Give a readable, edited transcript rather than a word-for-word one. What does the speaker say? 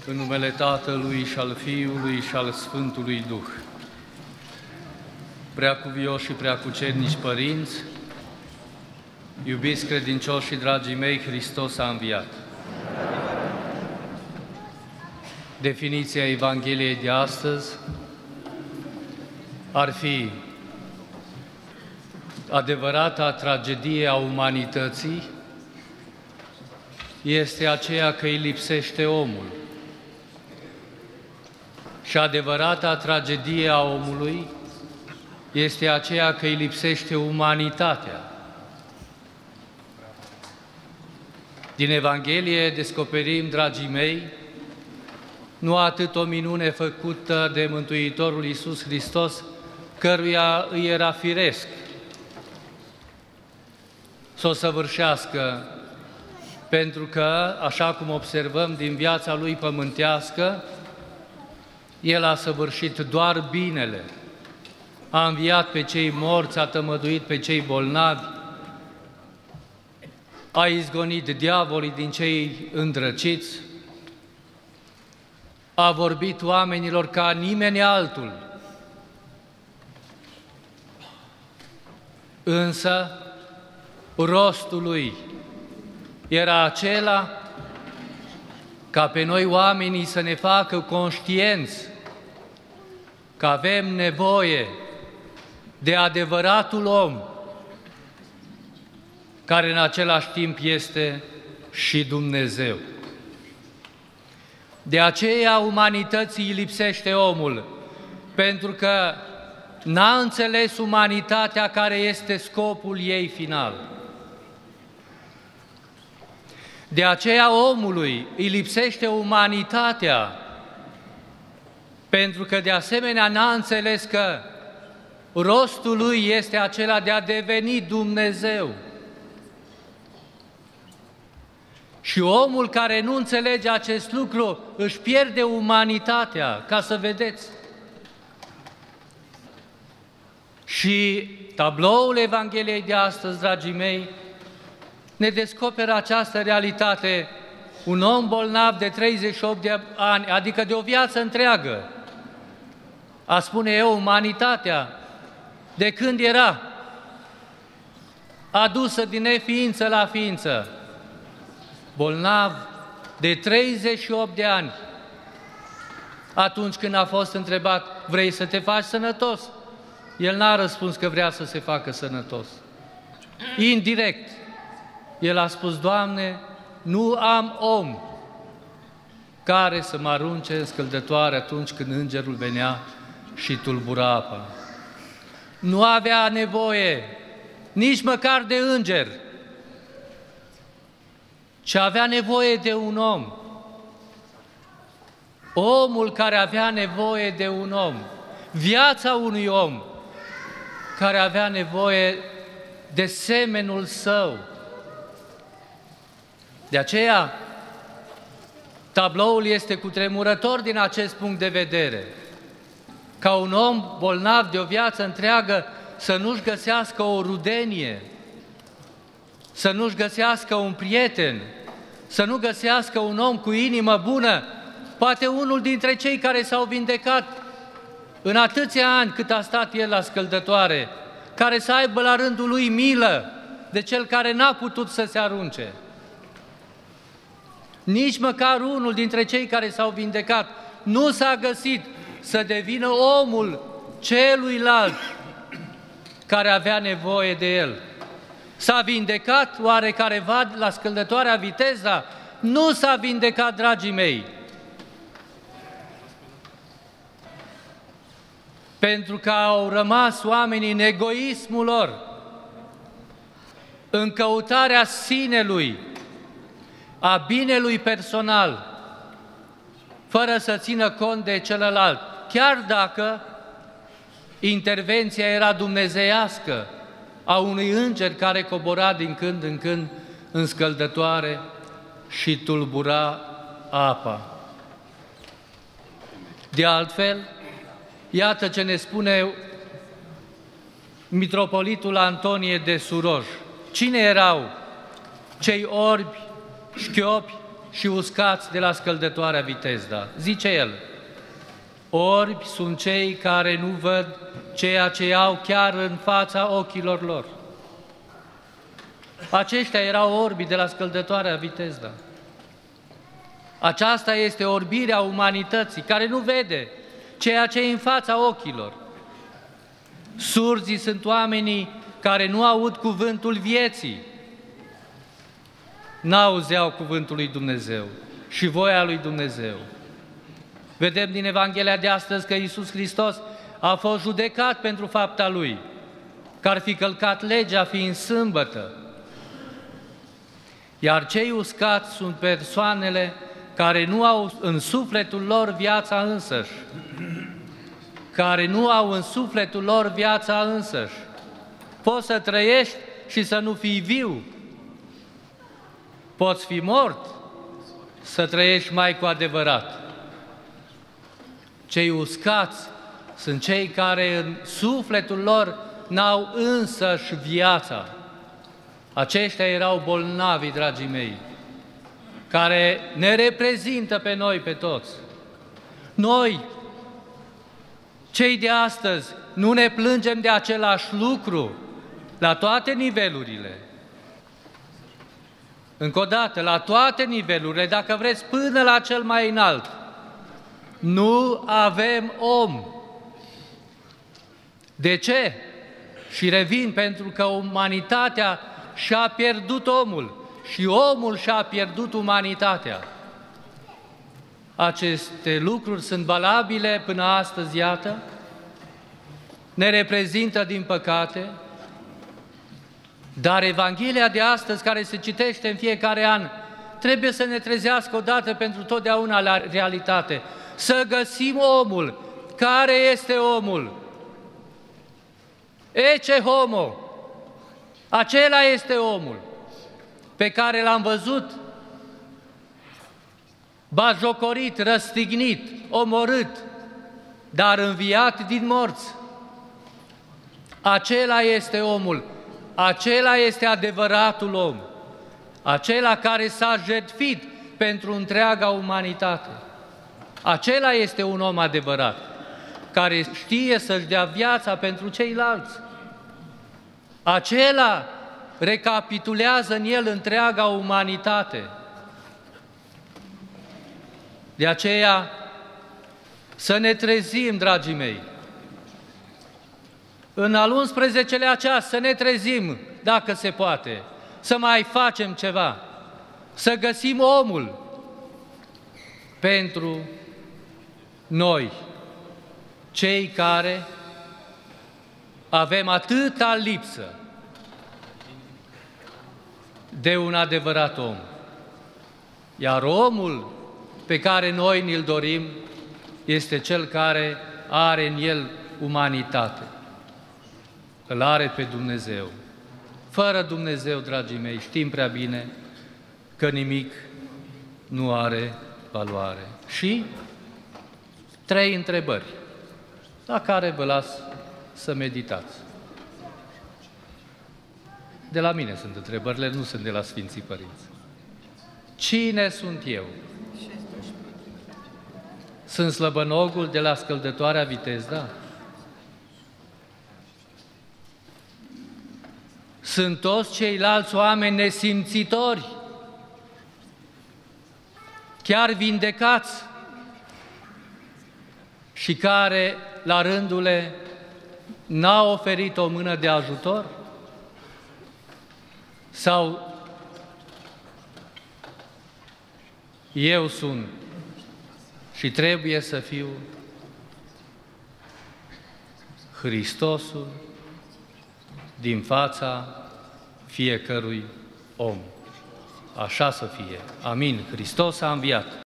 În numele Tatălui și al Fiului și al Sfântului Duh. Preacuvioși și preacucernici părinți, iubiți credincioși și dragii mei, Hristos a înviat. Definiția Evangheliei de astăzi ar fi: adevărata tragedie a umanității este aceea că îi lipsește omul. Și adevărata tragedie a omului este aceea că îi lipsește umanitatea. Din Evanghelie descoperim, dragii mei, nu atât o minune făcută de Mântuitorul Iisus Hristos, căruia îi era firesc să o săvârșească, pentru că, așa cum observăm din viața lui pământească, El a săvârșit doar binele, a înviat pe cei morți, a tămăduit pe cei bolnavi, a izgonit diavolii din cei îndrăciți, a vorbit oamenilor ca nimeni altul. Însă, rostul lui era acela ca pe noi oamenii să ne facă conștienți că avem nevoie de adevăratul om, care în același timp este și Dumnezeu. De aceea umanității îi lipsește omul, pentru că n-a înțeles umanitatea care este scopul ei final. De aceea omului îi lipsește umanitatea, pentru că de asemenea n-a înțeles că rostul lui este acela de a deveni Dumnezeu. Și omul care nu înțelege acest lucru își pierde umanitatea, ca să vedeți. Și tabloul Evangheliei de astăzi, dragii mei, ne descoperă această realitate. Un om bolnav de 38 de ani, adică de o viață întreagă, a spune eu, umanitatea, de când era adusă din neființă la ființă, bolnav de 38 de ani, atunci când a fost întrebat, vrei să te faci sănătos? El n-a răspuns că vrea să se facă sănătos. Indirect, el a spus, Doamne, nu am om care să mă arunce în scăldătoare atunci când îngerul venea și tulbura apa. Nu avea nevoie nici măcar de înger, ci avea nevoie de un om. Omul care avea nevoie de un om, viața unui om care avea nevoie de semenul său. De aceea, tabloul este cutremurător din acest punct de vedere. Ca un om bolnav de o viață întreagă să nu-și găsească o rudenie, să nu-și găsească un prieten, să nu găsească un om cu inimă bună, poate unul dintre cei care s-au vindecat în atâția ani cât a stat el la scăldătoare, care să aibă la rândul lui milă de cel care n-a putut să se arunce. Nici măcar unul dintre cei care s-au vindecat nu s-a găsit să devină omul celuilalt care avea nevoie de el. S-a vindecat oare careva la scăldătoarea Viteza? Nu s-a vindecat, dragii mei. Pentru că au rămas oamenii în egoismul lor, în căutarea sinelui, a binelui personal, fără să țină cont de celălalt, chiar dacă intervenția era dumnezeiască a unui înger care cobora din când în când în scăldătoare și tulbura apa. De altfel, iată ce ne spune mitropolitul Antonie de Suroj. Cine erau cei orbi, șchiopi, și uscați de la scăldătoarea Vitezda. Zice el, orbi sunt cei care nu văd ceea ce au chiar în fața ochilor lor. Aceștia erau orbi de la scăldătoarea Vitezda. Aceasta este orbirea umanității, care nu vede ceea ce e în fața ochilor. Surzii sunt oamenii care nu aud cuvântul vieții, n-auzeau cuvântul lui Dumnezeu și voia lui Dumnezeu. Vedem din Evanghelia de astăzi că Iisus Hristos a fost judecat pentru fapta Lui, că ar fi călcat legea fiind sâmbătă. Iar cei uscați sunt persoanele care nu au în sufletul lor viața însăși, care nu au în sufletul lor viața însăși. Poți să trăiești și să nu fii viu. Poți fi mort, să trăiești mai cu adevărat. Cei uscați sunt cei care în sufletul lor n-au însăși viața. Aceștia erau bolnavi, dragii mei, care ne reprezintă pe noi, pe toți. Noi, cei de astăzi, nu ne plângem de același lucru la toate nivelurile. Încă o dată, la toate nivelurile, dacă vreți, până la cel mai înalt. Nu avem om. De ce? Și revin, pentru că umanitatea și-a pierdut omul și omul și-a pierdut umanitatea. Aceste lucruri sunt valabile până astăzi, iată, ne reprezintă din păcate, dar Evanghelia de astăzi, care se citește în fiecare an, trebuie să ne trezească odată pentru totdeauna la realitate. Să găsim omul. Care este omul? Ecce homo. Acela este omul pe care l-am văzut batjocorit, răstignit, omorât, dar înviat din morți. Acela este omul, acela este adevăratul om, acela care s-a jertfit pentru întreaga umanitate. Acela este un om adevărat, care știe să-și dea viața pentru ceilalți. Acela recapitulează în el întreaga umanitate. De aceea, să ne trezim, dragii mei, în al 11-lea ceas, să ne trezim, dacă se poate, să mai facem ceva, să găsim omul pentru noi, cei care avem atâta lipsă de un adevărat om. Iar omul pe care noi ni-l dorim este cel care are în el umanitate. Îl are pe Dumnezeu. Fără Dumnezeu, dragii mei, știm prea bine că nimic nu are valoare. Și 3 întrebări, la care vă las să meditați. De la mine sunt întrebările, nu sunt de la Sfinții Părinți. Cine sunt eu? Sunt slăbănogul de la scăldătoarea Vitezda? Sunt toți ceilalți oameni nesimțitori, chiar vindecați, și care, la rândule, n-au oferit o mână de ajutor? Sau eu sunt și trebuie să fiu Hristosul din fața fiecărui om? Așa să fie. Amin. Hristos a înviat.